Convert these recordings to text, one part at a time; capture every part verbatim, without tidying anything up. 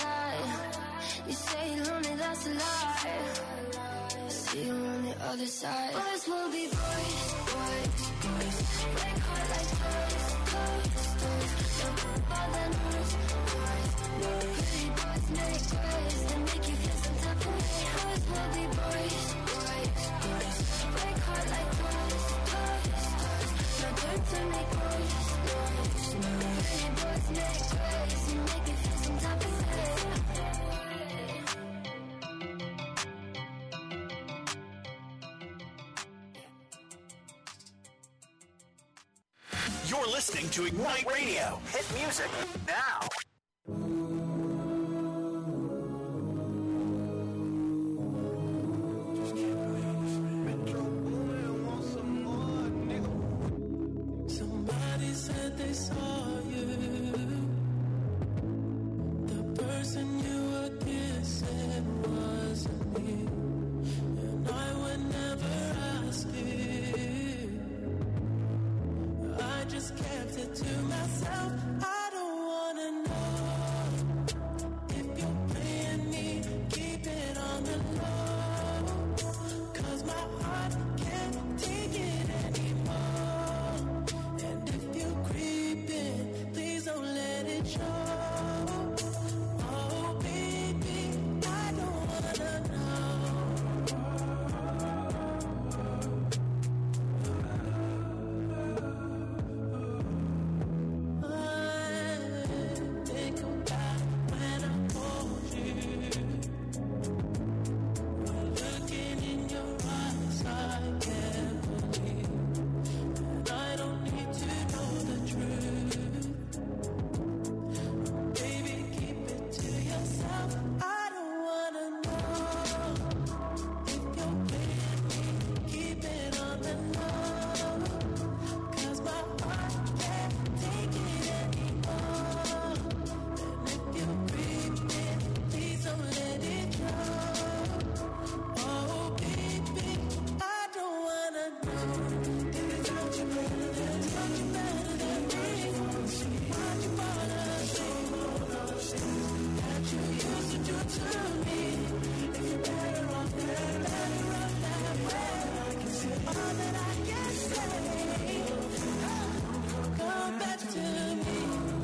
lie. You say you're lonely, that's a lie. See you on the other side. Boys will be boys, boys, boys. Break heart like toys, toys, toys. Don't bother noise, noise, noise. Pretty boys make boys, they make you feel some type of way. Boys will be boys, boys, boys. Break heart like toys, toys, toys. No time to make noise, noise, noise. Pretty boys make boys, they make you feel some type of way. You're listening to Ignite Radio. Hit music now. Somebody said they saw you. The person you were kissing wasn't me. And I would never ask you. I just kept it to myself. I don't wanna know if you're playing me. Keep it on the low, 'cause my heart can't take it anymore. And if you're creeping, please don't let it show. Oh baby, I don't wanna know. Think about when I hold you. When looking in your eyes, I can't believe. And I don't need to know the truth. Baby, keep it to yourself. I don't wanna know if you're playing me. Keep it on the low, 'cause my heart can't take it anymore. And if you're creeping, please don't let it go. Oh baby, I don't wanna know. If it's not you better than, it's not you better than me. Why'd you wanna say that you used to do to me? If you're better off there, better off that way. I can say all that I can say. Come back to me.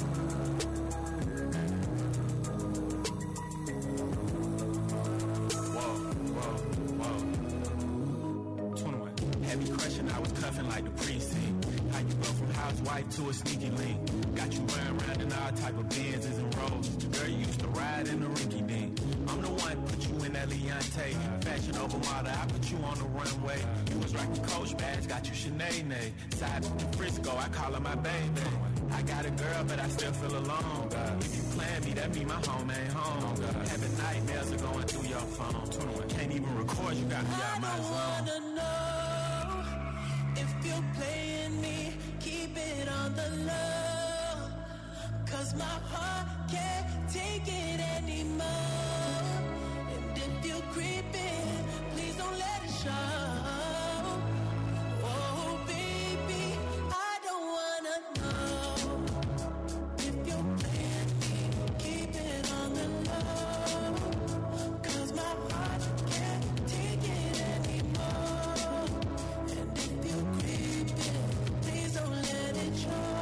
Whoa, whoa, whoa. twenty-one. Heavy crushing, I was cuffing like the precinct. How you go from housewife to a sneaky link? Got you running around in all type of Benzes and Rolls. Girl, you used to ride in the rinky dink. I'm the one put you in that Leontay. Fashion over model, I put you on the runway. You was rocking Coach bags, got you Sinead. Side in Frisco, I call her my baby. I got a girl, but I still feel alone. If you plan me, that mean my home ain't home. Having nightmares are going through your phone. Can't even record, you got me out my I zone. don't wanna know if you're playing me. Keep it on the low, 'cause my heart can't take it anymore. And if you're creeping, please don't let it show. Oh baby, I don't wanna know if you're playing me. Keep it on the low, 'cause my heart can't take it anymore. And if you're creeping, please don't let it show.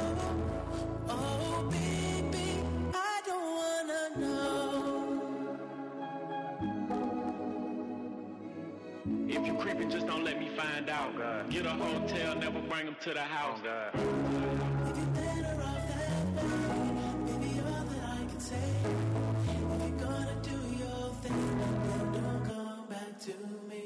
Oh baby, I don't wanna know. If you creeping, just don't let me find out. Get a hotel, never bring them to the house. If you're better off that way, baby, all that I can say. If you're gonna do your thing, then don't come back to me.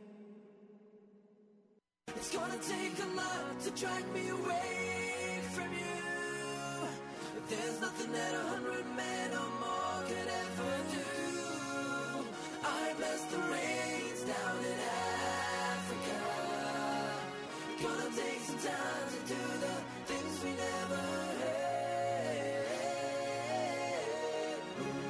It's gonna take a lot to drag me away from you. But there's nothing that a hundred men or more could ever do. I bless the rains down in Africa. Gonna take some time to do the things we never had.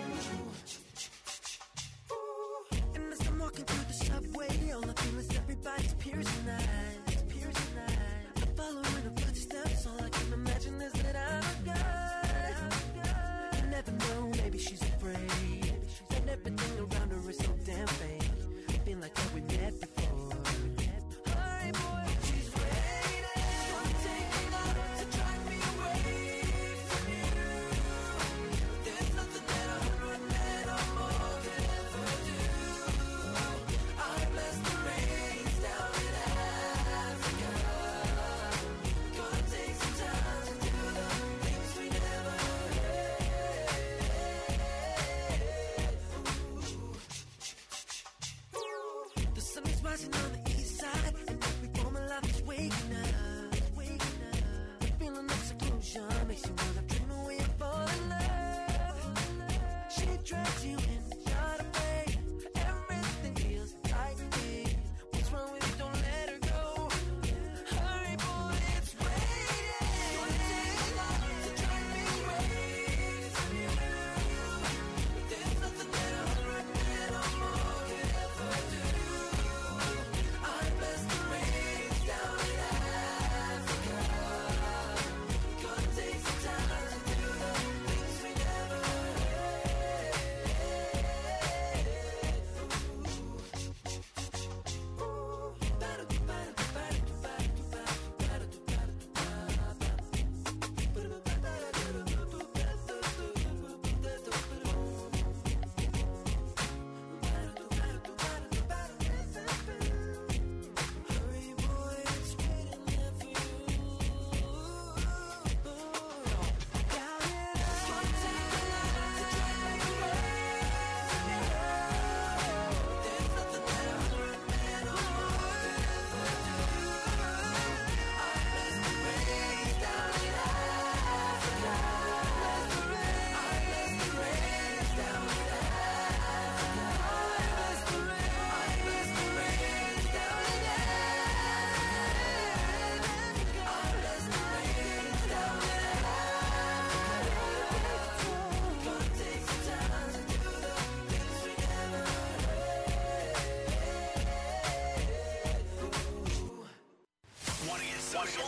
And as I'm walking through the subway, all I feel is everybody's piercing eyes. Piercing eyes. I'm following the footsteps, all I can imagine is that I'm a guy.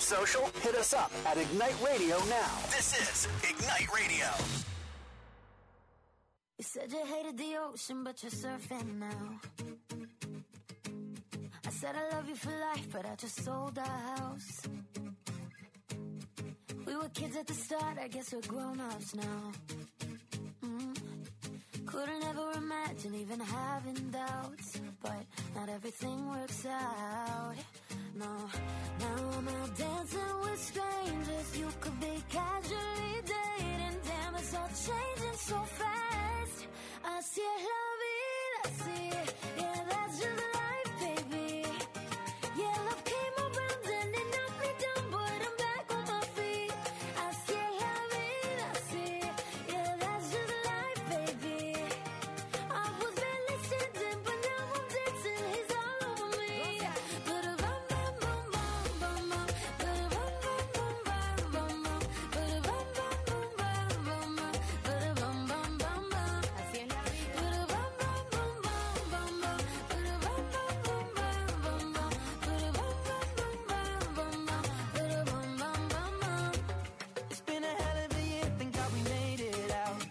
social? Hit us up at Ignite Radio now. This is Ignite Radio. You said you hated the ocean, but you're surfing now. I said I love you for life, but I just sold our house. We were kids at the start, I guess we're grown-ups now. Mm. Couldn't ever imagine even having doubts, but not everything works out. No, now I'm out dancing with strangers. You could be casually dating. Damn, it's all changing so fast. Así es la vida, así. Yeah, that's just life, baby. Yeah, love came around and it knocked me down, but I'm back on my feet. Así es la vida, así. Yeah, that's just life, baby. I was barely sitting, but now I'm dancing. He's all over me. But a bum bum bum bum bum, but a bum bum bum bum bum, but a bum bum bum bum bum, but a bum bum bum bum. Así es la vida. But a bum bum bum bum bum, but a bum bum bum bum bum, but a bum bum bum bum bum, but a bum bum bum bum. It's been a hell of a year, thank God we made it out.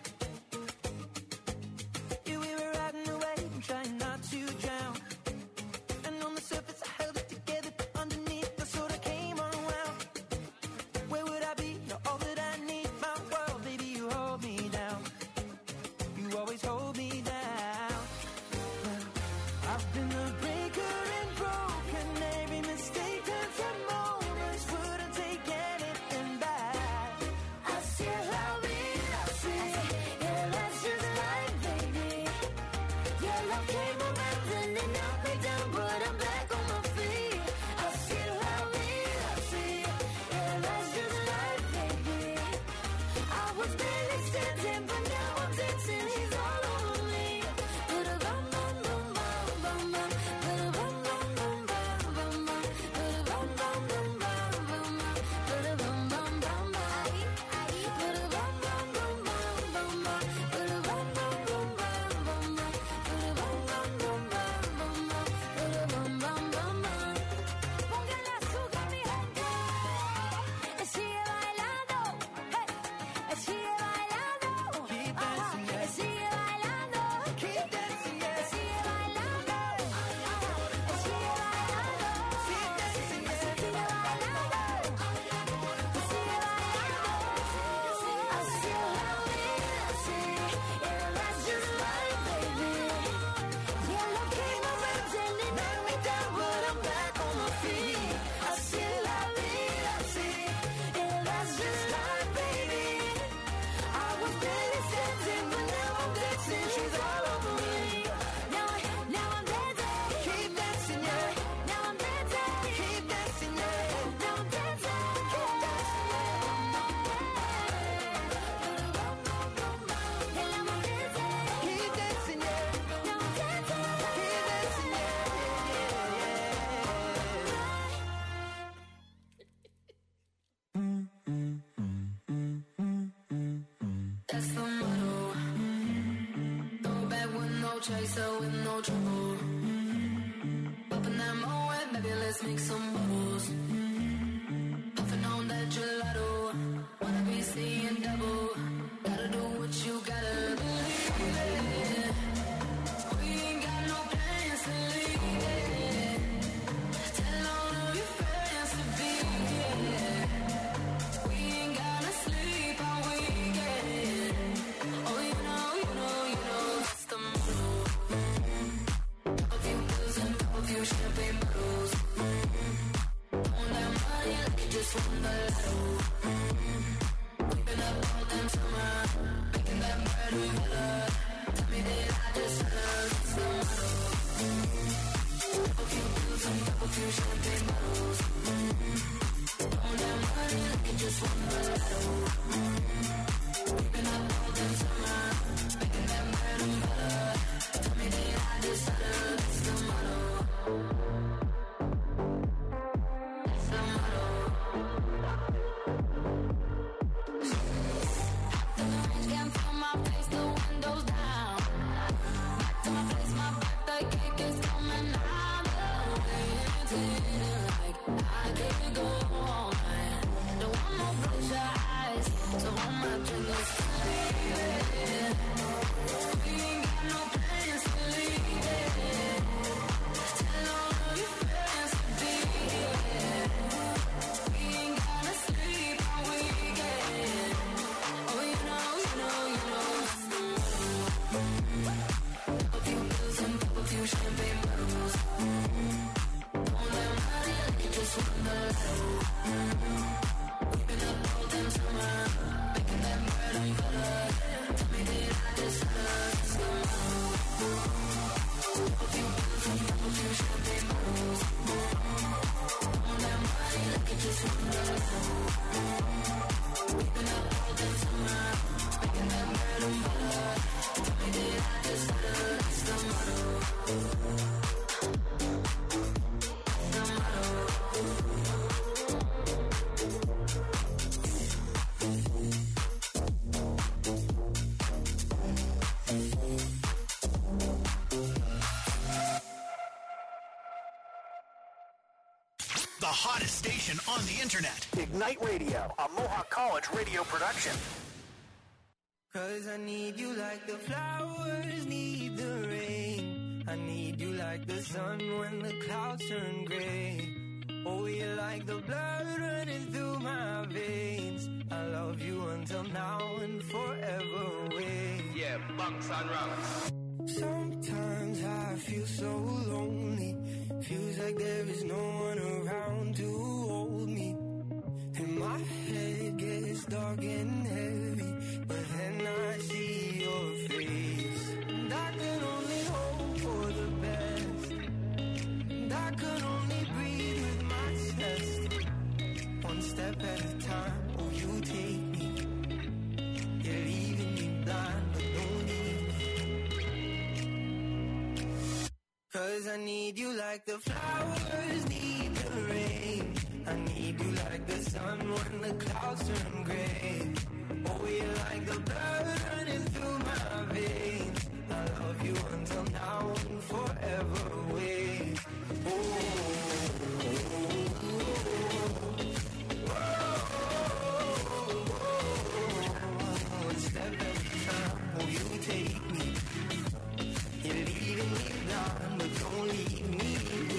Yeah, we were riding away and trying not to drown. And on the surface I held it together, but underneath I sort of came unwound. Where would I be? You're all that I need, my world, baby, you hold me down. You always hold me down. Well, I've been a breaker and broken. Every mistake turns to moments. Wouldn't take anything back. Así es la vida, así. Yeah, that's just life, baby. Yeah, love came around and it knocked me down, but I'm back on my feet. Así es la vida, así. Yeah, that's just life, baby. I was barely standing, but now I'm dancing. He's all over me. But a bum bum bum bum bum bum, but a bum bum bum bum bum bum, but a bum bum bum bum bum bum, but a bum bum bum bum. But a bum bum bum bum bum bum, but a bum bum bum bum bum bum, but a bum bum bum bum bum bum, but a bum bum bum bum. Póngale azúcar, mi gente. Sigue bailando, hey. Sigue bailando, Keep ajá. dancing, yeah. Sigue bailando, Keep dancing, yeah. sigue bailando, ajá. Sigue bailando, Keep dancing, yeah. sigue bailando, sigue bailando. Así es la vida, así. Yeah, that's just life, baby. Yeah, love came around and it knocked me down, but I'm back on my feet. Así es la vida, así. Yeah, that's just life, baby. I was barely standing, but now I'm dancing. She's all over me. Now, now I'm dancing. Keep dancing, yeah. Now I'm dancing. Keep dancing, yeah. Now I'm dancing. Keep dancing. And I'm dancing. Keep dancing, yeah. Now I'm dancing. Keep dancing, yeah. That's the motto. Throw back with no chaser, with no trouble. Popping that Moet, baby, let's make some bubbles. Puffing on that gelato. Wanna be seeing double. Gotta do what you gotta believe it. We ain't got no plans to leave it. Tell all of your friends to be here. We ain't gotta sleep all weekend. Oh, you know, you know, you know, that's the motto. Pop a few pills and pop a few champagne bottles. Pouring watching us leaving. We ain't got no plans to leave it. Tell all of your friends to be here. We ain't gotta sleep all weekend. Oh, you know, you know, you know. Pop a few pills and pop a few champagne bottles. On that body like you just won the lotto. Waking up all damn summer, making that bread on color. Tell me did I just lose the Pop a few pills and pop a few champagne bottles. On that body like you just won the lotto. Waking up all damn summer, making that bread on color. Tell me did I just lose the motto. The hottest station on the internet. Ignite Radio, a Mohawk College radio production. Cause I need you like the flowers need the rain. I need you like the sun when the clouds turn gray. Oh, you're like the blood running through my veins. I love you until now and forever away. Yeah, bunks and rocks. Sometimes I feel so lonely. Feels like there is no one around to hold me. And my head gets dark and heavy, but then I see your face. And I can only hope for the best. And I can only breathe with my chest. One step at a time, oh you take me. You're leaving me blind, but don't leave me. Cause I need you like the flowers need the rain. I need you like the sun when the clouds turn gray. Oh, you're like the blood running through my veins. I love you until now and forever away. Oh, oh, oh, one step at a time, oh, you take me. You're leaving me blind, but don't leave me.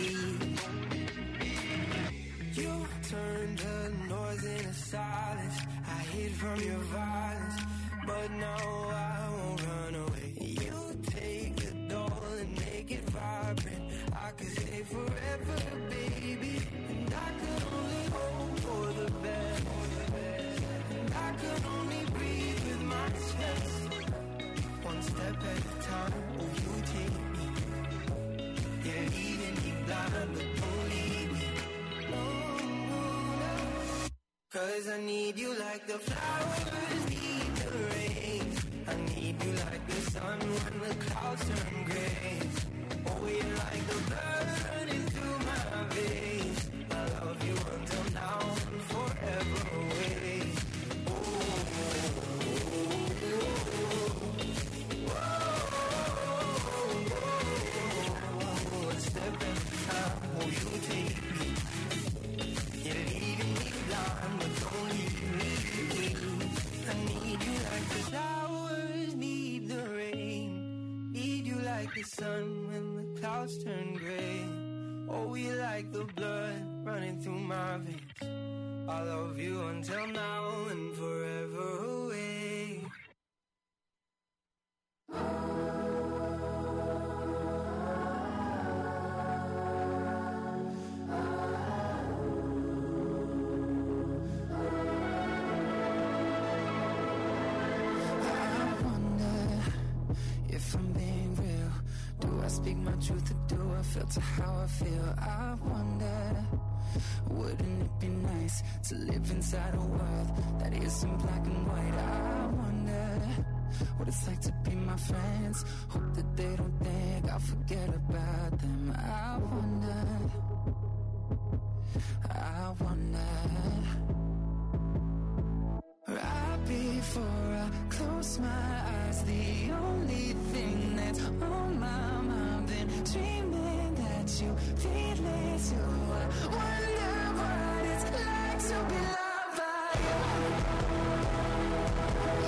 You turned the noise into silence. I hid from your violence, but now I won't run away. You take the doll and make it vibrant. I could stay forever, baby. And I could only hope for the best. And I could only breathe with my chest. One step at a time, oh you take me. You're leaving me blind, but don't leave me. No, no, no. Cause I need you like the flowers need the rain. I need you like the sun when the clouds turn gray. Oh, you're like the blood running through my veins. I love you until now and forever away. Oh, oh, oh, oh, one step at a time, oh, you take me. You're leaving me blind, but don't leave me. I need you like the flowers need the rain. Need you like the sun when the clouds turn gray. Oh, you like the blood running through my veins. I love you until now and forever away. If I'm being real, do I speak my truth or do I filter how I feel? I wonder, wouldn't it be nice to live inside a world that isn't black and white? I wonder what it's like to be my friends. Hope that they don't think I'll forget about them. I wonder, I wonder. Right before I close my eyes, the only thing that's on my mind, been dreaming that you feel it too. I wonder what it's like to be loved by you.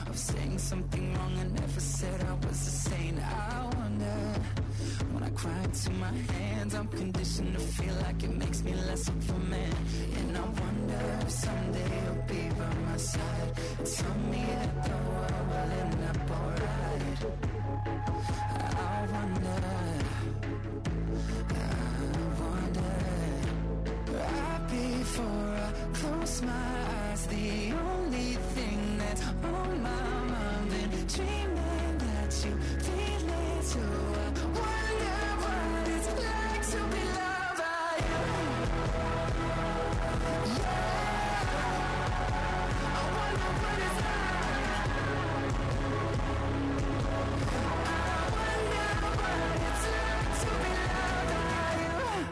of saying something wrong. I never said I was a saint. I wonder, when I cry into my hands, I'm conditioned to feel like it makes me less of a man. And I wonder if someday you'll be by my side. Tell me that the world will end up alright. I wonder, I wonder. Right before I close my eyes, the only thing that's on my mind, been dreaming that you feel it too. I wonder what it's like to be loved by you. Yeah, I wonder what it's like. I wonder what it's like to be loved by you.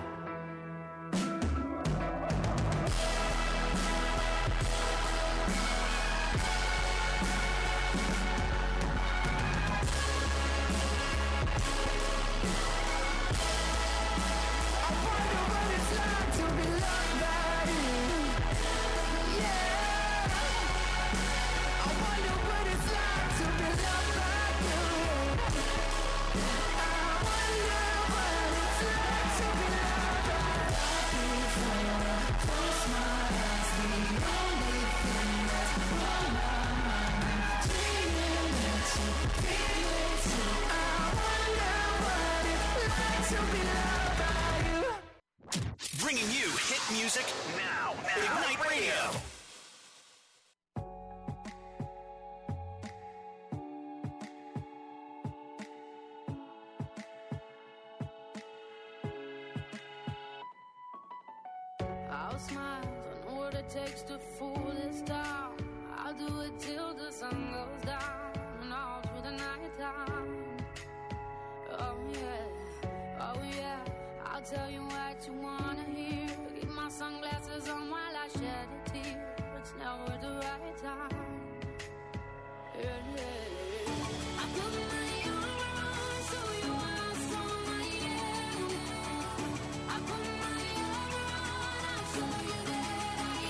Bringing you hit music now. now. Ignite Radio. I'll smile, I know what it takes to fool this town. I'll do it till the sun goes down and all through the night time. Oh yeah, oh yeah, I'll tell you what you wanna hear. Keep my sunglasses on while I shed a tear. It's never the right time. Yeah, yeah. I put my armor on so you know how strong I am. I put my armor on, I'll show you that I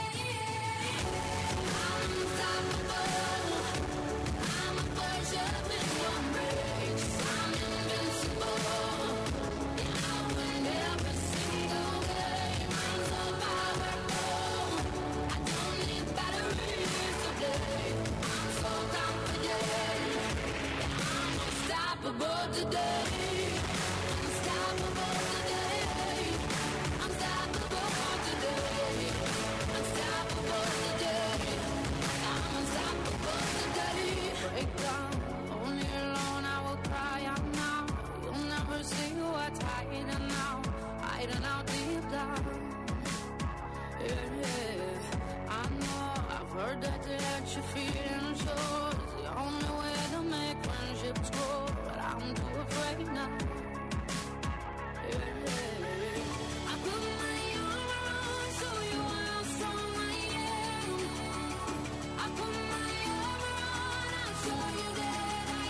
am. I'm unstoppable. I'm a pleasure with no brakes. I'm invincible. Yeah, I win every single game. I'm so powerful. I don't need batteries to play. I'm so confident. Yeah, I'm unstoppable today. Unstoppable today. Unstoppable today. Unstoppable today. I'm unstoppable today. Break down, only alone I will cry out now. You'll never see what's hiding out, hiding out deep down. Yeah, yeah. I know, I've heard that to let your feelings show is the only way to make friendships grow, but I'm too afraid now. Yeah, yeah. I put my armor on so you know how strong I am. I put my armor on, I'll show you that I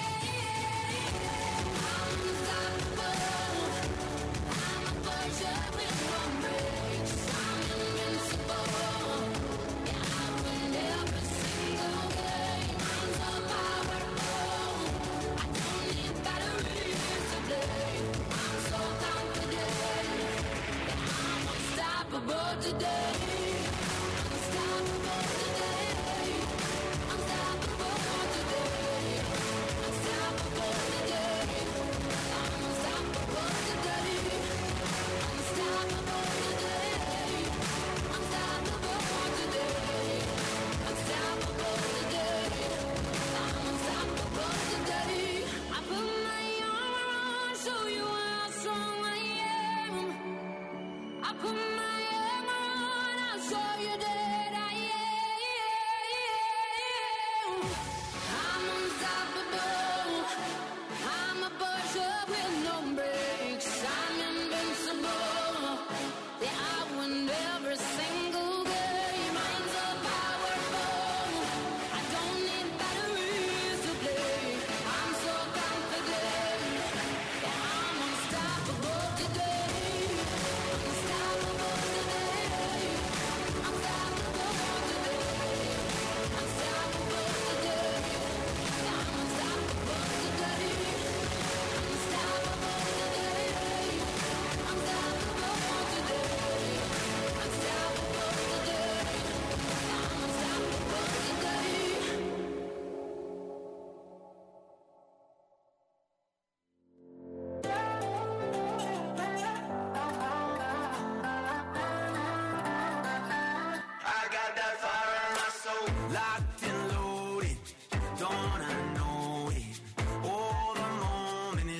am. I'm unstoppable. I'm a pleasure with no brakes. I'm invincible. Yeah, I win every single game. I'm so powerful. I don't need batteries to play. I'm so confident. Yeah, I'm unstoppable today. Unstoppable today. Unstoppable today. Unstoppable today. I'm unstoppable today. Unstoppable today. Unstoppable today. Unstoppable today. I'm unstoppable today. I put my armor on, show you how strong I am. I put my armor on, I'll show you that I am. I'm unstoppable. I'm a buzzer with no brakes. I'm invincible. Yeah, I win every single game. I'm so powerful. I don't need batteries to play. I'm so confident. Yeah, I'm unstoppable today. Unstoppable today. Unstoppable today. Unstoppable today.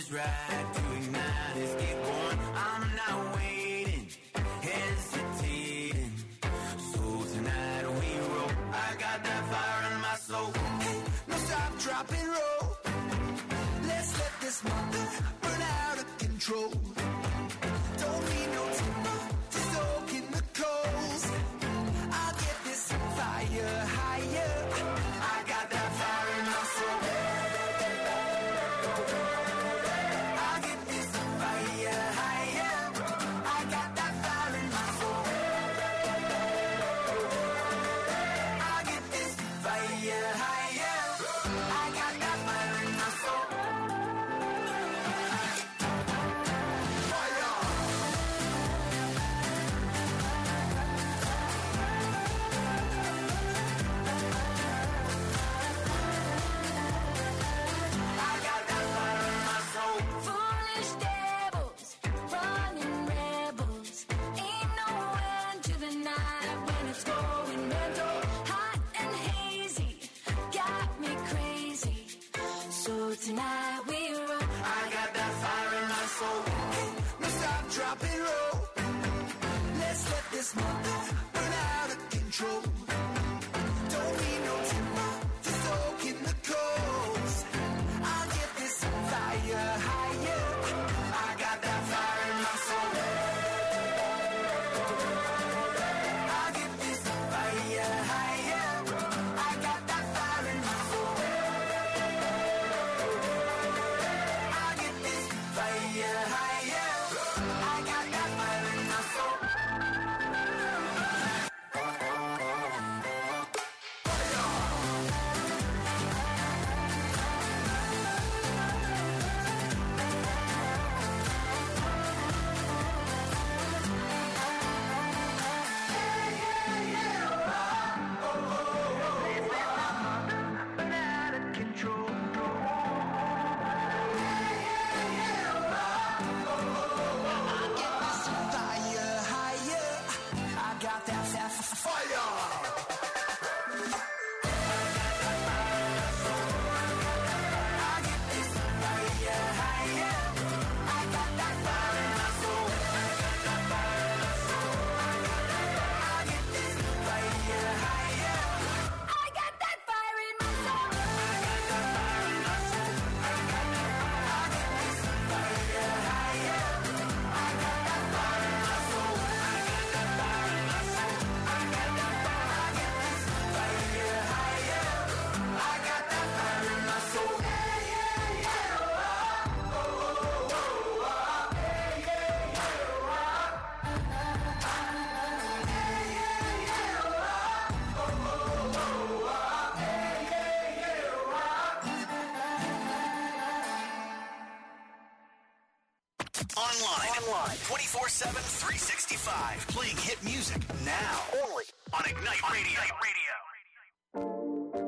is right to ignite. Let's get going. I'm not waiting, hesitating. So tonight we roll. I got that fire in my soul. Hey, no stop, drop and roll. Let's let this mother burn out of control. Don't need no timber to soak in the coals. I'll get this fire higher. I got that fire in my soul. I'll get this fire higher. I got that fire in my soul. I'll get this fire higher. I got that fire in my soul. Foolish devils, running rebels. Ain't no end to the night when it's going mental. Hot and hazy, got me crazy. So tonight we roll. I got that fire in my soul. Hey, no stop, drop and roll. Let's let this mother burn out of control. Don't need no timber to soak in the coals. I'll get this fire higher. I got that fire in my soul. I'll get this fire higher. I got that fire in my soul. I'll get this fire higher. I got that fire in my soul. Fire higher. I got that that fire. I get this fire higher. I got that fire in my soul. I get this fire higher. I got that fire in my soul. Online. Online. twenty-four seven, three sixty-five. Playing hit music now. Only on Ignite Radio. Ignite Radio.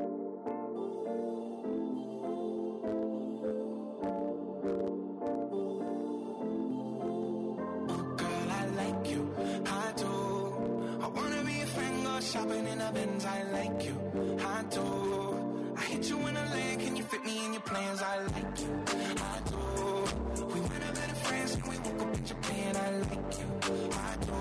Girl, I like you, I do. I wanna be a friend, go shopping in a Benz. I like you, I do. I hit you in a lane, can you fit me in your plans? I like you, I do. We went up better friends and we woke up in Japan. I like you, I do.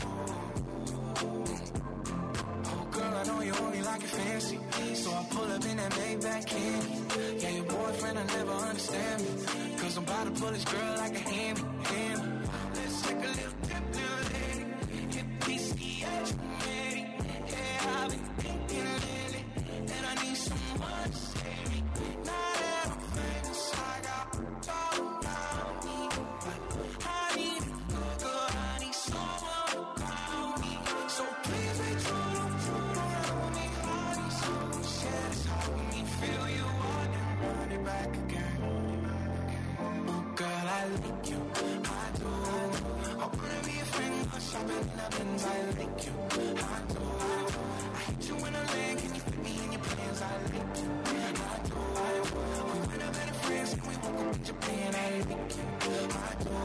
Oh girl, I know you only like it fancy, so I pull up in that Maybach candy. Yeah, your boyfriend, I never understand me, cause I'm about to pull this girl like a hammy, hammy. Let's take a little trip, little lady. Hit P C H, ready. Yeah, I've been thinking lately that I need someone to save me. Now that I'm famous, I got all around me, but I need a good girl, I need someone around me. So please be true, don't true around me. I need someone to share this heart with me. Feel you on and run it back again. Oh girl, I like you, I do. I wanna be a friend, go shopping in a Benz. I like you, I do. I hit you in a lane, can you fit me in your plans? I like you, I do. We went up better friends and we woke up in Japan. I like you, I do.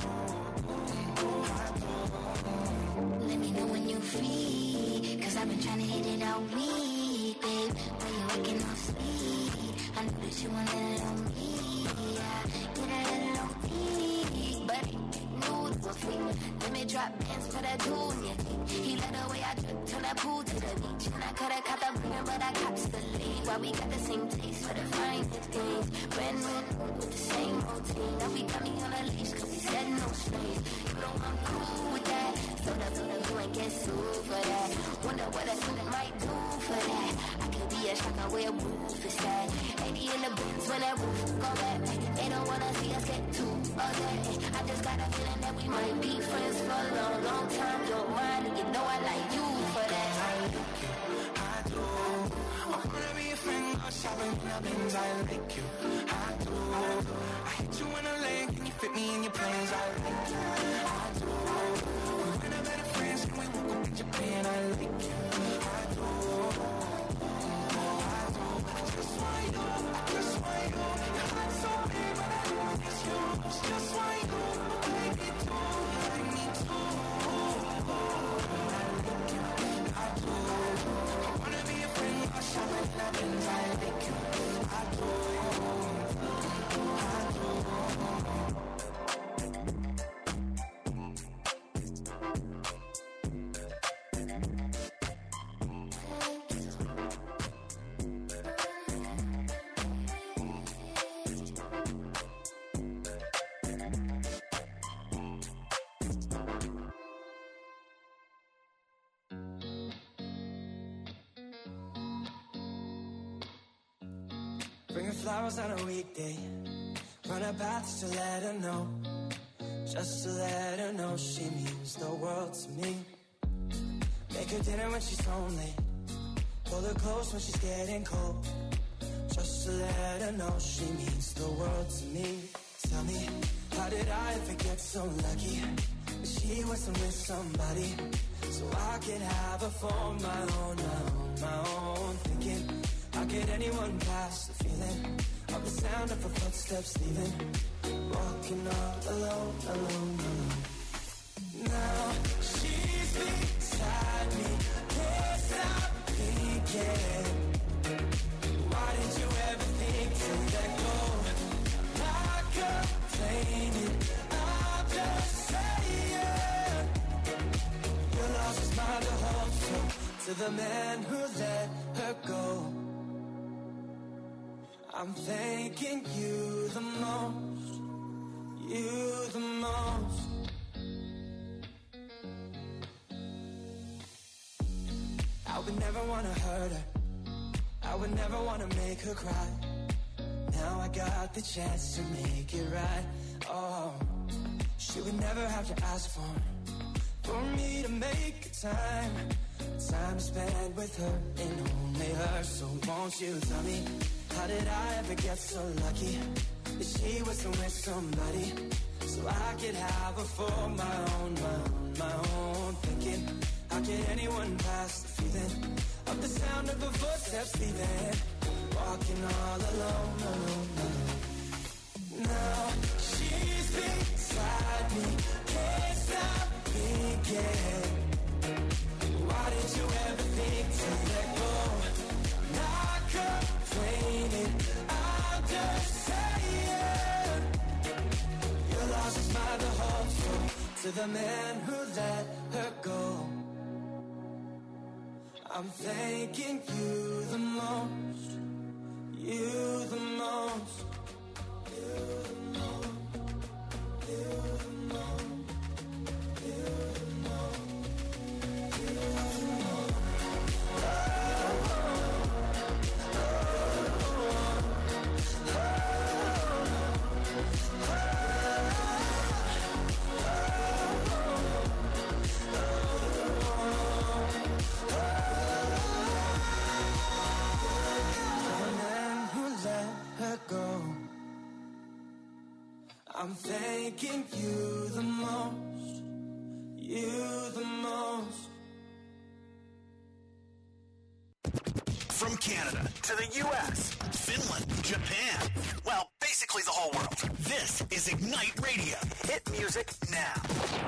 I do. Let me know when you're free, cause I've been trying to hit it all week, babe. When you're waking off sleep, I know that you want it on me. yeah. Get a little deep, but new to a freak. Let me drop pants for that dude in your feet. He let the way I drip, turn that pool to the beach. And I coulda caught the bring, but I cops the lead. Why we got the same taste for the fine things. Brand new with the same routine. Now we got me on a leash, cause we said no strings. You know I'm cool with that. So the, so the, you ain't get sued for that. Wonder what a student might do for that. I could be a shocker where a roof is at. eighty in the bins when that roof go back. They don't wanna see us get too upset. I just got a feeling that we might be friends for a long, long time. You're mine and you know I like you for that. I like you, I do. I wanna be a friend, go shopping in the bins. I like you, I do. I hit you in a leg and you fit me in your plans. I like you, I do. We're in a better friends and we woke up in Japan. I like you, I do. I do. I just want you, I just want you. Your heart's so big, but I want is you. Just want you, baby, too. Like me too. I do. I wanna be a friend, I shop at Levin's. I like you, I do. I do. Bring her flowers on a weekday. Run her baths to let her know. Just to let her know she means the world to me. Make her dinner when she's home late. Pull her close when she's getting cold. Just to let her know she means the world to me. Tell me, how did I ever get so lucky? She wasn't with somebody, so I could have her for my own, my own, my own. Thinking, how could anyone pass the feeling of the sound of her footsteps leaving? Walking all alone, alone, alone. Now she's beside me, can't stop thinking. Why did you ever think to let go? I'm not complaining, I'm just saying. Your loss is mine to hold, so to the man who let her go, I'm thanking you the most, you the most. I would never wanna hurt her, I would never wanna make her cry. Now I got the chance to make it right. Oh, she would never have to ask for, for me to make time, time to spend with her and only her. So won't you tell me, how did I ever get so lucky that she wasn't with somebody, so I could have her for my own, my own, my own. Thinking, how could anyone pass the feeling of the sound of her footsteps leaving? Walking all alone, alone, alone. Now she's beside me, can't stop thinking. Why did you ever think to let go? I'm not complaining, I'm just saying. Your loss is mine to hold, so to the man who let her go, I'm thanking you the most, you the most, you the most, you the most, you the most, you the most. I'm thanking you the most, you the most. From Canada to the U S, Finland, Japan, well, basically the whole world. This is Ignite Radio. Hit music now.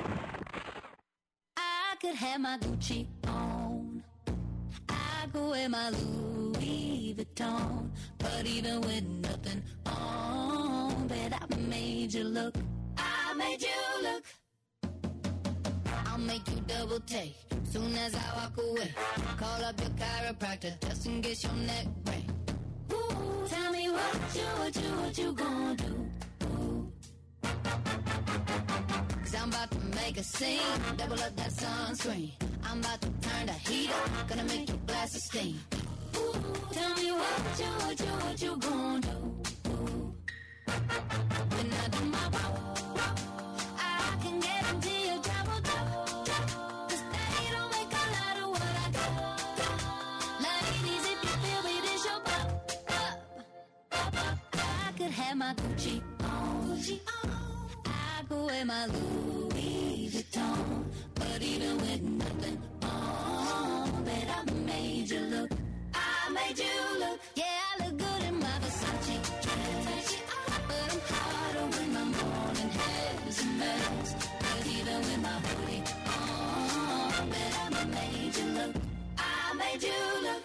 I could have my Gucci on, I could wear my Louis Vuitton, but even with nothing on, made you look. I made you look. I'll make you double take soon as I walk away. Call up your chiropractor just in case your neck break. Ooh, tell me what you, what you, what you gonna do? Ooh. Cause I'm about to make a scene, double up that sunscreen. I'm about to turn the heat up, gonna make your glasses steam. Ooh, tell me what you, what you, what you gonna do? Ooh. When I do my walk, walk, I can guarantee you trouble, trouble, trouble. Cause they don't make a lot of what I got. Ladies, if you feel me, this your pop, pop, pop, pop. I could have my Gucci on, Gucci on. I could wear my Louis Vuitton. But even with nothing on, bet I made you look. I made you look. Yeah, I look good in my Versace dress. But I'm hotter when my morning hair is a mess. But even with my hoodie on, bet I made you look. I made you look.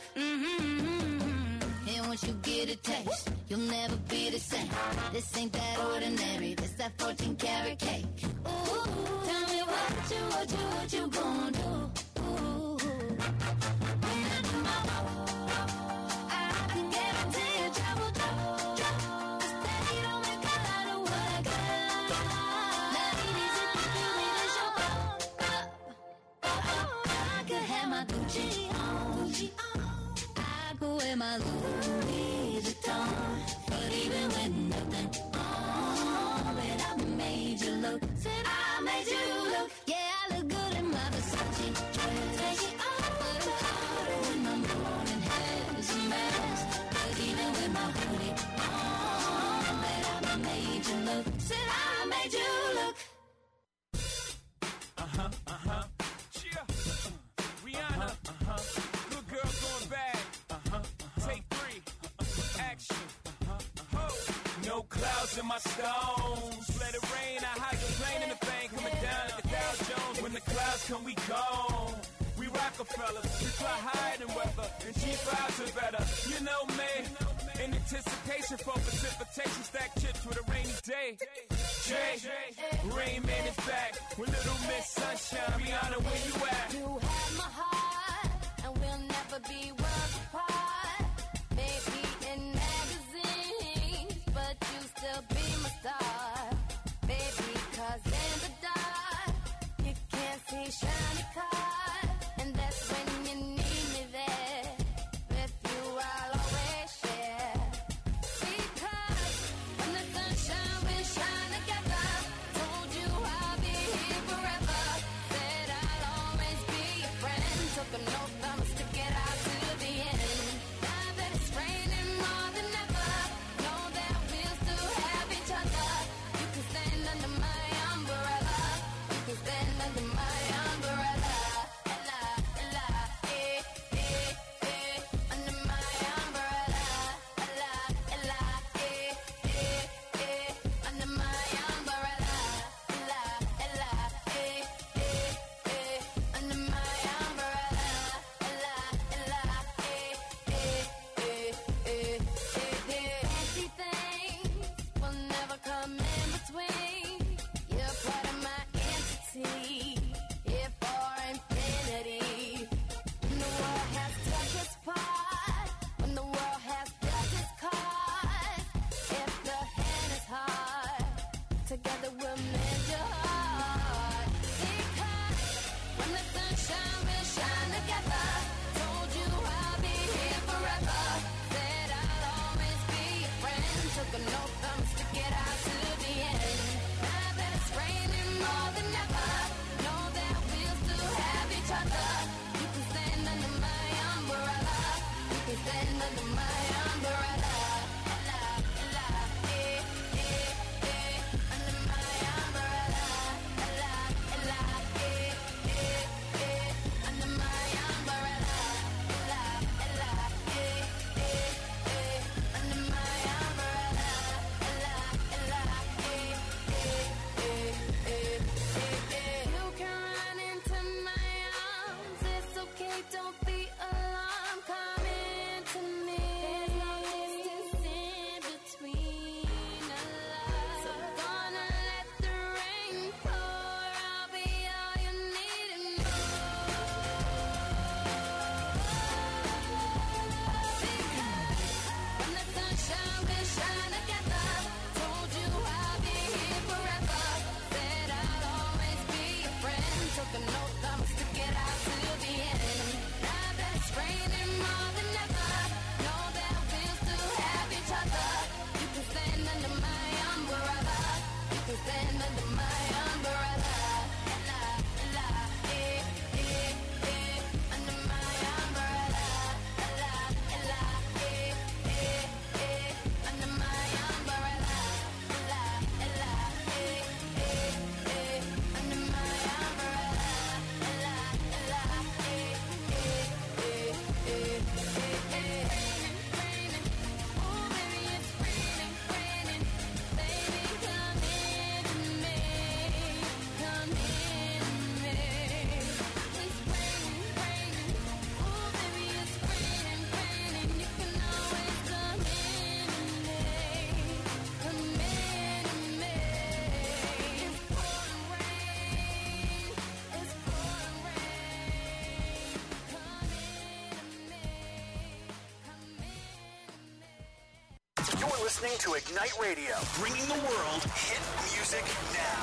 Mm-hmm. And once you get a taste, you'll never be the same. This ain't that ordinary. This that fourteen karat cake. Ooh, tell me what you, what you, what you gonna do? Ooh, when I do my walk, I can guarantee you trouble, trouble, trouble. Cause they don't make a lot of what I got. Ladies, if you feel me, this your pop, pop, pop. I could have my Gucci on, Gucci on. I could wear my Louis Vuitton. But even with nothing on, bet I made you look. Said I made you look. Yeah, I look good in my Versace dress. Take it off, but I'm hotter when my morning hair is a mess. But even with my hoodie on, bet I made you look. Said I made you look. Uh-huh, uh-huh. Cheer. Uh-huh. Rihanna. Uh-huh. Good girl going bad. Uh-huh. uh-huh. Take three. Uh-huh. Action. No clouds in my stones. Let it rain. I hydroplane in the thing coming down at the Dow Jones. When the clouds come, we gone. We Rockefellers. We fly higher than weather, and G fives are better. You know me. In anticipation for precipitation, stack chips with a rainy day. Jay, Rain Man is back with Little Miss Sunshine. Rihanna, where you at? You have my heart, and we'll never be worlds apart. Maybe in magazines, but you still be my star, baby. Cause in the dark, you can't see shiny cars, and that's when you need me there. With you, I'll always share. Because when the sunshine will shine together, told you I'll be here forever. Said I'll always be your friend. take a note, I'ma stick it out till the end. Now that it's raining more than ever, know that we'll still have each other. You can stand under my umbrella. You can stand under my umbrella. Ella, Ella, eh, eh, eh, under my umbrella. Ella, Ella, eh, eh, eh, under my umbrella. Ella, Ella, eh, eh, eh, under my umbrella. Ella, Ella, eh, eh, eh, eh, eh, eh. Raining, oh baby, it's raining, raining. Baby, come into me, come into me. It's raining, raining. Oh baby, it's raining, raining. You can always come into me, come into me. It's pouring rain, it's pouring rain. Come into me, come into me. You're listening to Ignite Radio, bringing the world hit music now.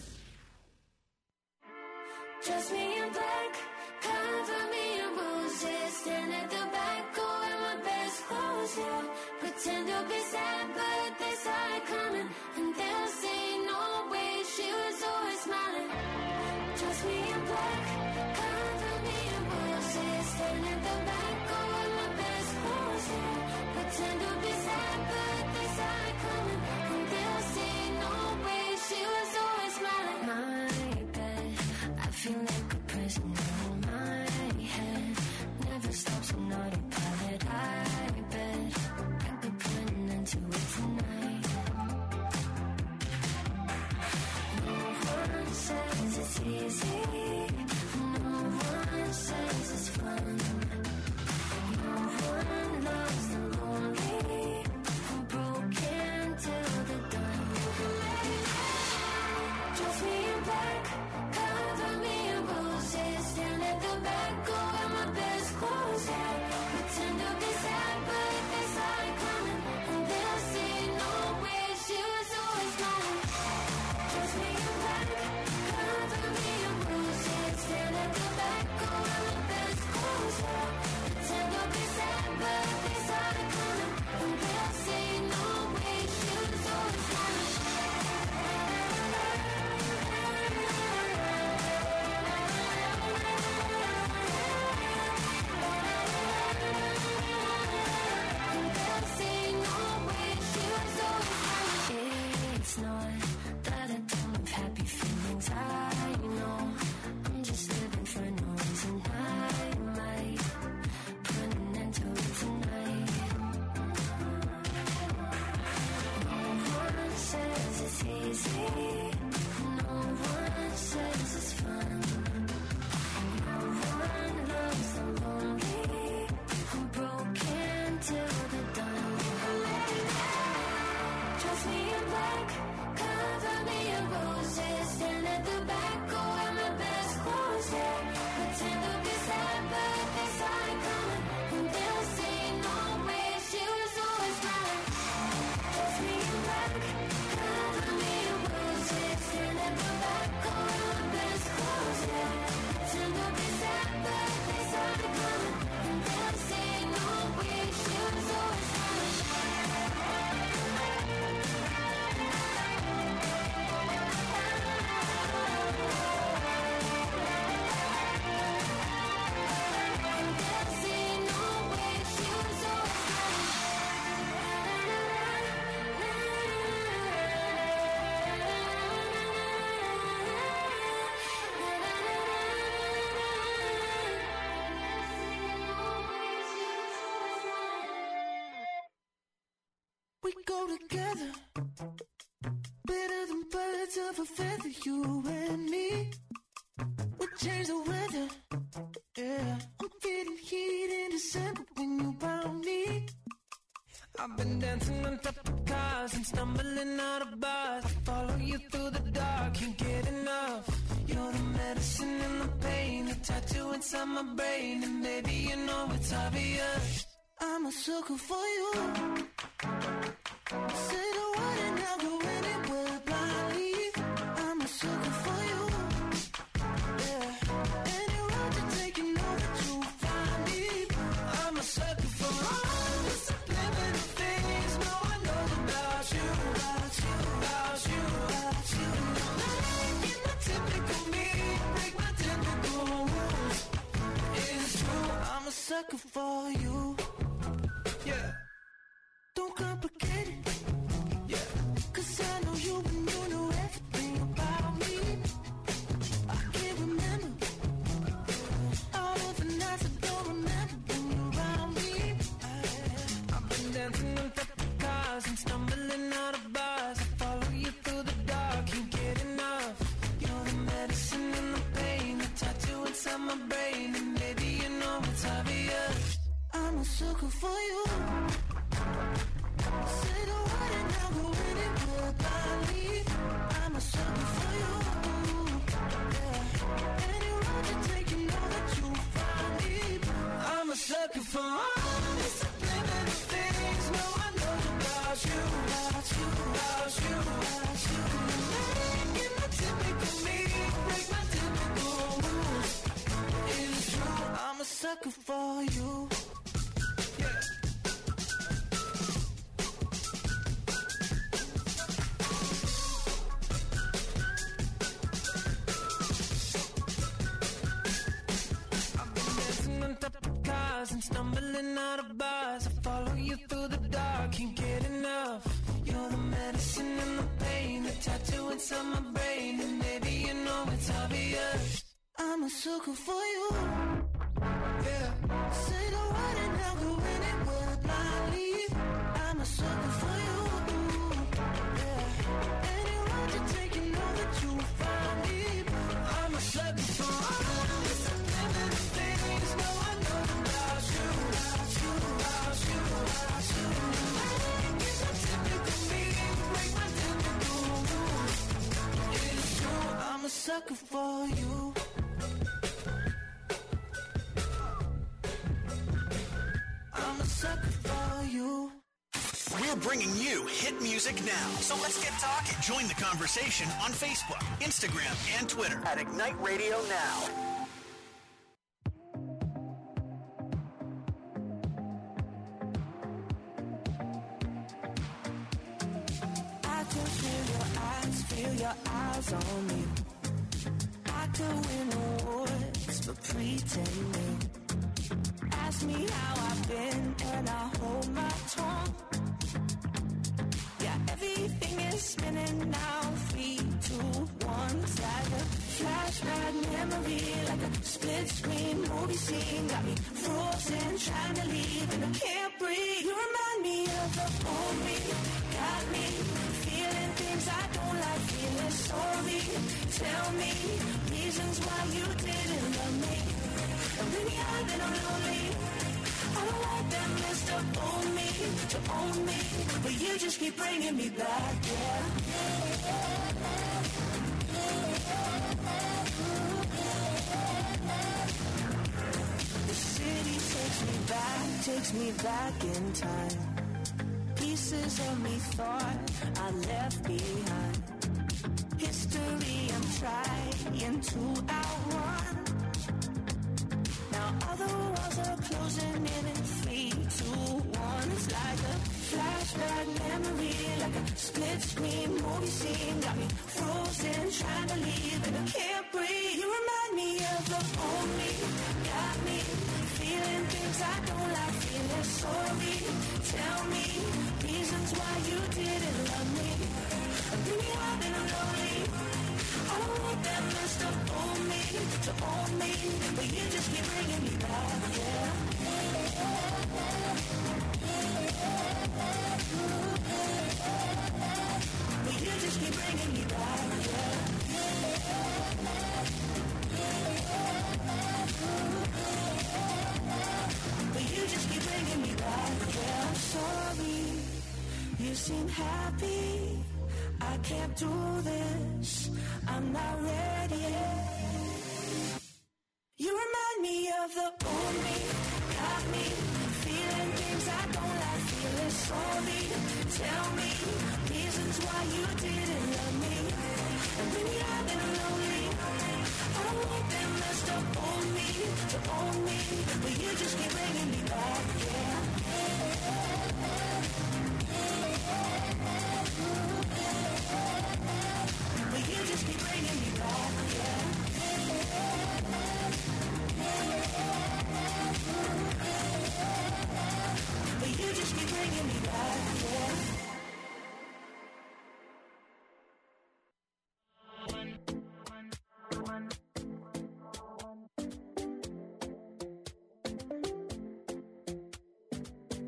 Dress me in black, cover me in roses. Stand at the back, go in my best clothes, yeah. Pretend to be sad, but they saw it coming. And they'll say, no way, she was always smiling. Dress me in black, cover me in roses. Stand at the back, go in my best clothes, yeah. Pretend to be sad, but they saw it coming. And they'll say, no way, she was always smiling. My bed, I feel like a prisoner in my head. Never stops a naughty pilot. I bet I could put an end to it tonight. No one says it's easy. No one says it's fun. No one loves the lonely. I'm broken till the dawn. Dress me in black, cover me in roses. Stand at the back, go in my best clothes, yeah. Pretend to be sad, but they saw it coming. And they'll say, no way, she was always smiling. Dress me in black, cover me in roses. Stand at the back, go in my best clothes, yeah. Pretend to be sad, but they saw it coming. And they'll say, no way, she was always smiling. It's not that I don't have happy feelings, I know. I'm just living for no reason. I might put an end to it tonight. No one says it's easy. No one says it's fun. No one loves the lonely. I'm broken till the dawn. Dress me in black, cover me in roses. Stand at the back, go in my best clothes, yeah. Pretend to be sad, but they saw it coming. And they'll say, no way, she was always smiling. Dress me in black, cover me in roses. Stand at the back, go in my best clothes, yeah. Pretend to be sad, but they saw it coming. And they'll say, no way, she was always smiling. We go together, better than birds of a feather, you and me. We change the weather, yeah. I'm feeling heat in December when you found me. I've been dancing on top of cars and stumbling out of bars. I follow you through the dark, can't get enough. You're the medicine and the pain, the tattoo inside my brain. And baby, you know it's obvious, I'm a sucker for you. Say the word and I'll go anywhere blindly. I'm a sucker for you, yeah. sucker for you. Yeah. Don't complicate it. Yeah. Cause I know you and you know everything about me. I can't remember all of the nights I don't remember when you're around me. I've been dancing on top of cars and stumbling out of bars. I follow you through the dark, can't get enough. You're the medicine and the pain, the tattoo inside my brain, and maybe you know it's obvious. I'm a sucker for you. Say the word and I'll go anywhere blindly. I'm a sucker for you. Yeah. Any road you take, you know that you'll find me. I'm a sucker for all these subliminal things. No one knows about you, about you, about you, about you. Making my typical me, break my typical rules. It's true, I'm a sucker for you. And stumbling out of bars, I follow you through the dark, can't get enough. You're the medicine and the pain, the tattoo inside my brain, and maybe you know it's obvious. I'm a sucker for you. Yeah. Say the word and I'll go anywhere blindly. I'm a sucker for you. Yeah. Any road you take, you know that you'll find me. I'm a sucker for all the subliminal things. No one knows about you, about you, about you, about you. It's a typical me, break my typical rules. It's true, I'm a sucker for you. I'm a sucker for you. We're bringing you hit music now. So let's get talking. Join the conversation on Facebook, Instagram, and Twitter at Ignite Radio Now. I can feel your eyes, feel your eyes on me. I could win awards for pretending. Ask me how I've been and I hold my tongue. Yeah, everything is spinning now. Three, two, one. It's like a flashback memory, like a split screen movie scene. Got me frozen, trying to leave and I can't breathe. You remind me of the old me. Got me feeling things I don't like feeling. Sorry, tell me reasons why you didn't love me. And maybe I've been lonely. I don't want that Mister Own me to own me, but you just keep bringing me back, yeah. The city takes me back, takes me back in time. Pieces of me thought I left behind. History I'm trying to outrun. Now other walls are closing in in three, two, one. It's like a flashback memory, like a split screen movie scene. Got me frozen, trying to leave and I can't breathe. You remind me of the old me. Got me feeling things I don't like feeling. Sorry, tell me reasons why you didn't love me. Maybe I've been lonely. I don't want that Mister Own me to own me, but you just keep bringing me back, yeah. But you just keep bringing me back, yeah. But you just keep bringing me back, yeah. I'm sorry, you seem happy. I can't do this, I'm not ready. You remind me of the old me. Got me feeling things I don't like feeling. Sorry, tell me reasons why you didn't love me. And maybe I've been lonely. I don't want them messed up on me to own me, but you just keep bringing me back, yeah. But you just keep bringing me back, yeah.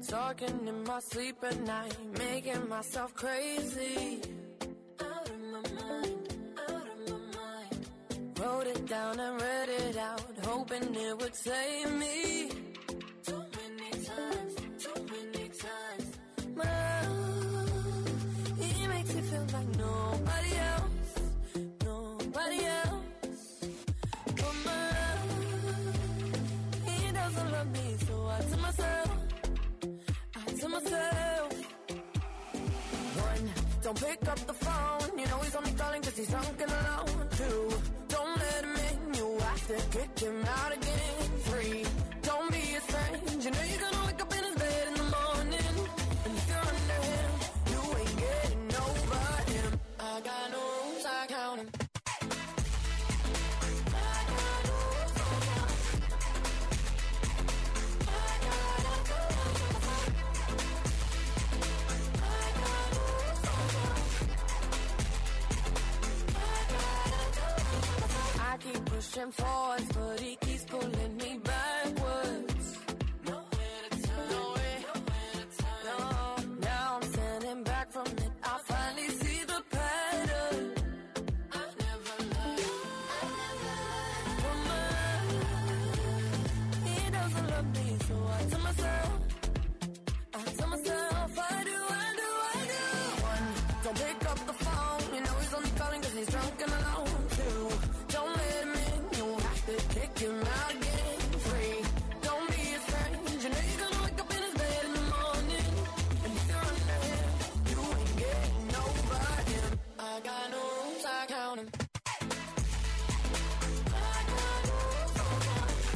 Talking in my sleep at night, making myself crazy. Out of my mind, out of my mind. Wrote it down and read it out, hoping it would save me. Too many times, too many times. My love, he makes me feel like nobody else, nobody else. But my love, he doesn't love me, so I tell myself, to myself. One, don't pick up the phone. You know he's only calling cause he's drunk and alone. Two, don't let him in. You have to kick him out again. Three, don't be a strange. You know you're gonna wake up in his bed in the morning. And if you're under him, you ain't getting over him. I got no rules, I count him. I keep pushing forwards, but he keeps pulling me backwards. Nowhere to turn, nowhere, nowhere to turn. No, now I'm standing back from it. I finally see the pattern. I never lied, I never lied. For mine, he doesn't love me, so I tell myself, I tell myself, I do, I do, I do. One, don't pick up the phone. You know he's only calling cause he's drunk and alone. Two, don't let him in, you have to kick him out again. Three, don't be a strange. You know you're gonna wake up in his bed in the morning. And if you're under him, you ain't getting over him. I got no rules, I count him. I got no rules, I count him.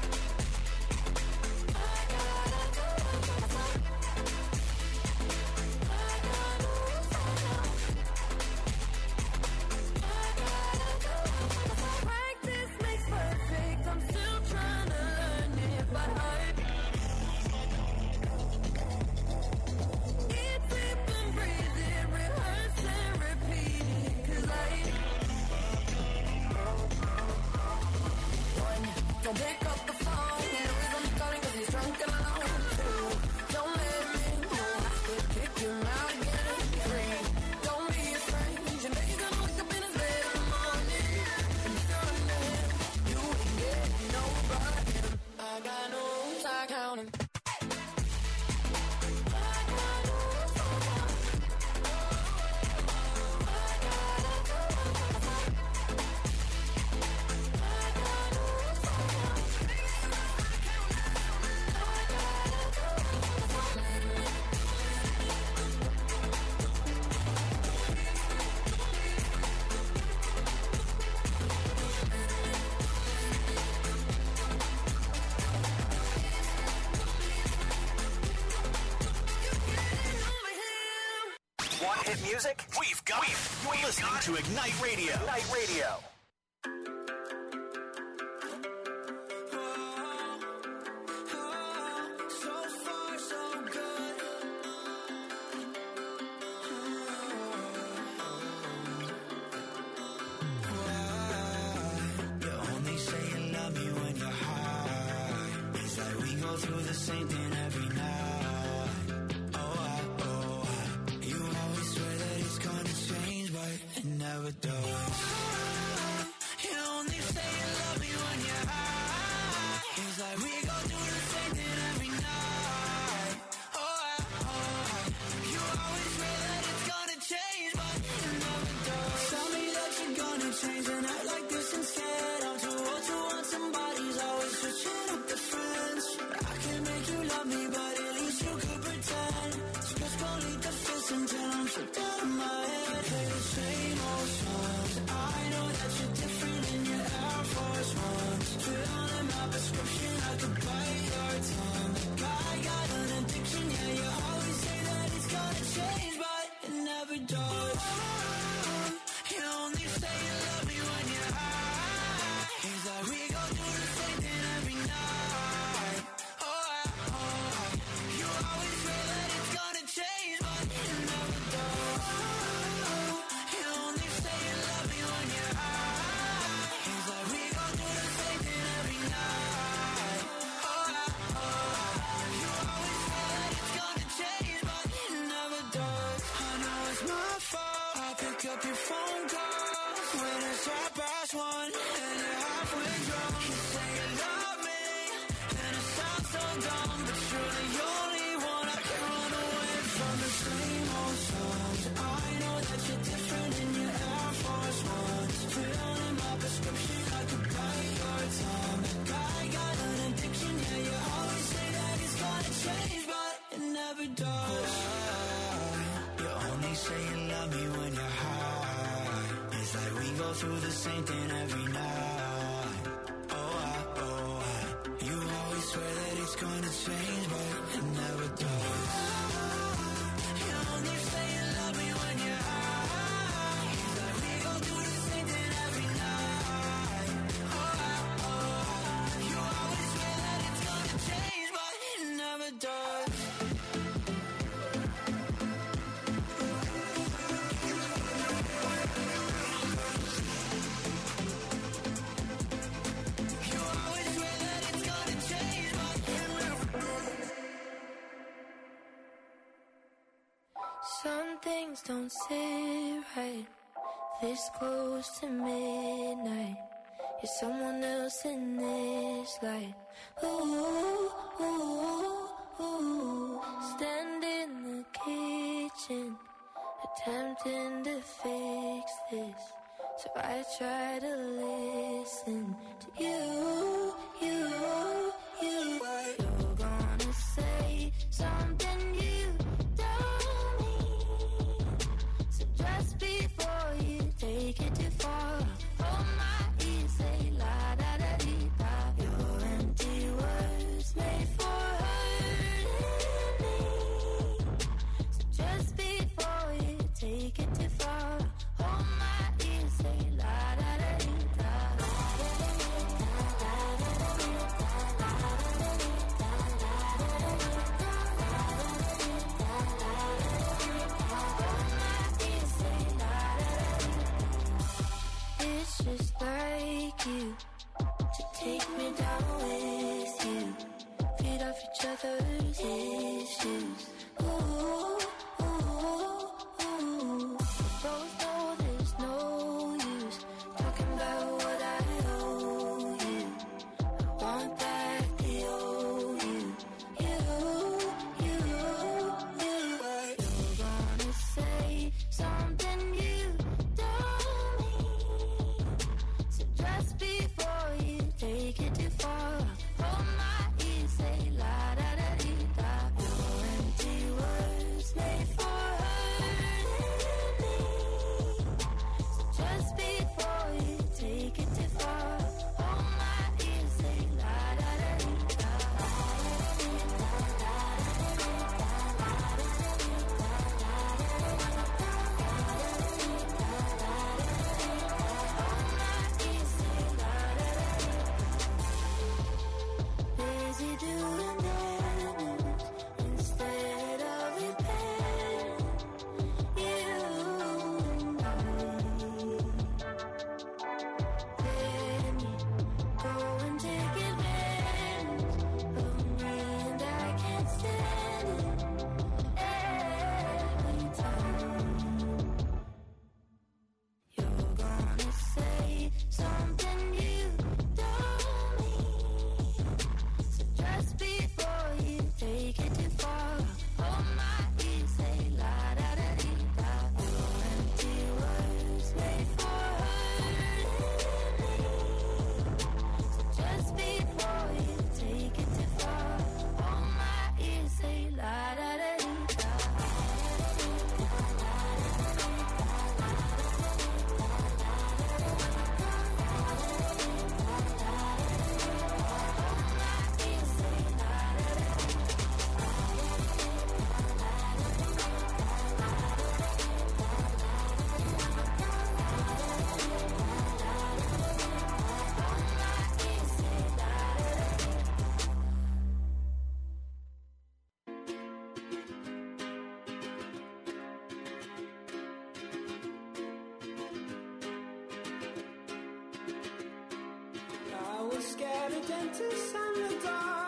I gotta do it. I got no rules, I count him. Practice makes perfect. I'm still trying to learn it by heart. Eat, sleep, and breathe it. Rehearse and repeat it. 'Cause I one, don't pick up the phone. You know he's only calling 'cause he's drunk and alone. Two, don't let him in. You have to kick him out again. Three, don't be a strange. You know you're gonna wake up in his bed in the morning. And if you're under him, you ain't getting over him. I got no rules, I count him. I got no rules, I count him. I gotta do it. I got no rules, I count him. I gotta do it. Want hit music? We've got it. You're listening to Ignite Radio. Ignite Radio. So far, so good. You only say you love me when you're high. It's like we go through the same thing every night. Oh, I, oh, I. You always swear that it's gonna change, but it never does. You only say you love me when you're high. It's like we go through the same thing every night. Oh, I, oh, I. You always swear that it's gonna change, but it never does. Tell me that you're gonna change and act like this instead. I'm too old to want somebody's always switching up the friends. I can make you love me, but at least you could pretend. Just gonna lead the fist until I'm tripped out of my head. Play the same old songs. I know that you're different in your Air Force Ones. Put on in my prescription, I could bite your tongue. Like I got an addiction, yeah, you always say that it's gonna change, but it never does. You only say you love me when you're high. It's like we go through the same thing every night. Oh, I, oh, I. You always say that it's gonna change, but it never does. You only say you love me when you're high. It's like we go through the same thing every night. Oh, I, oh, I. You always say that it's hold on, but you're the only one I can run away from. The same old songs. I know that you're different in your Air Force Ones. Filling my prescription, I could bite your tongue. That guy got an addiction, yeah, you always say that it's gonna change, but it never does. You only say you love me when you're high. It's like we go through the same thing every night. Oh, I, oh, I. You always swear that it's gonna change, but it never does. You only say you love me when you're high. It's like we go through the same thing every night. Oh, I, oh, I. You always swear that it's gonna change, but it never does. Some things don't sit right. This close to midnight. You're someone else in this light. Ooh, ooh, ooh. Stand in the kitchen, attempting to fix this. So I try to listen to you, you, you. You're gonna say something you don't mean. So just before you take it too far, hold my ears, say la da da dee da. Your empty words made for hurting me. So just before you take it too far, hold my ears, say la da da dee da. It's just like you to take me down with you, feed off each other's issues. Ooh, ooh, ooh. We both know there's no use talking about what I owe you. I want back the old you, you, you, you. You're gonna say something you don't mean. So just before you take it too far, hold my ears, say la da da dee da. Your empty words made for hurting me. So just before you take it too far, hold my ears, say la da da dee da. Busy doing damage instead of repairing you and I. Then you go and take advantage of me, and I can't stand it every time. You're gonna say something you don't mean. So just before you take it too far, hold my ears, say la da da dee da. Your empty words made for hurting me. So just before you take it too far, hold my ears, say la da da dee da. I was scared of dentists and the dark.